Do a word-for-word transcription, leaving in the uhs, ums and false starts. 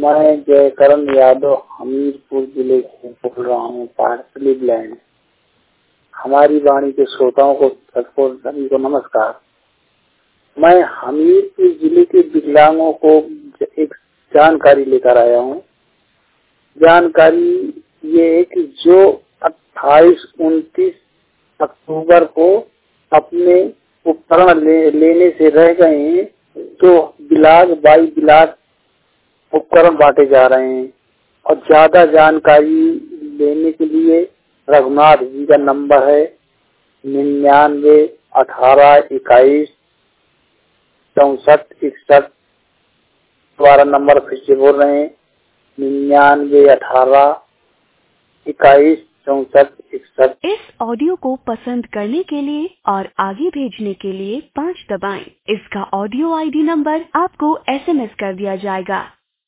मैं जयकरण यादव हमीरपुर जिले से बोल रहा हूँ, पार्सली ब्लैंड। हमारी वाणी के श्रोताओं को सभी को नमस्कार। मैं हमीरपुर जिले के विकलांगों को एक जानकारी लेकर आया हूँ। जानकारी ये है कि जो अट्ठाईस उनतीस अक्टूबर को अपने उपकरण ले, लेने से रह गए हैं, तो बिलाग बाई बिलाग उपकरण बांटे जा रहे हैं। और ज्यादा जानकारी लेने के लिए रघुनाथ जी का नंबर है निन्यानवे अठारह इक्कीस चौसठ इकसठ। दोबारा नंबर फिर से बोल रहे हैं निन्यानवे अठारह इक्कीस चौसठ इकसठ। इस ऑडियो को पसंद करने के लिए और आगे भेजने के लिए पाँच दबाएं। इसका ऑडियो आईडी नंबर आपको एसएमएस कर दिया जाएगा।